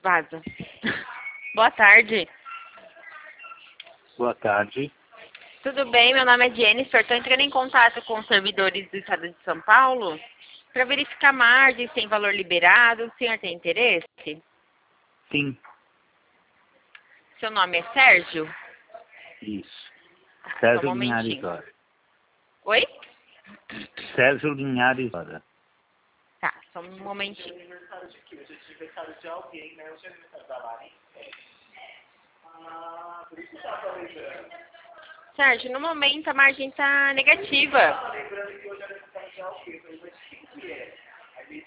Vaza. Boa tarde. Boa tarde. Tudo bem? Meu nome é Jennifer. Estou entrando em contato com os servidores do Estado de São Paulo para verificar margem sem valor liberado. O senhor tem interesse? Sim, Seu nome é Sérgio? isso. Tá, só um Sérgio Linhares momentinho. Hora. Oi? Sérgio Linhares Hora. Tá, só um momentinho. Aniversário de quê? Hoje é aniversário de alguém, né? Hoje é aniversário da Lari. Por isso que tá lembrando. Sérgio, no momento a margem está negativa. Lembrando que hoje é aniversário de alguém. Hoje é de quem que é?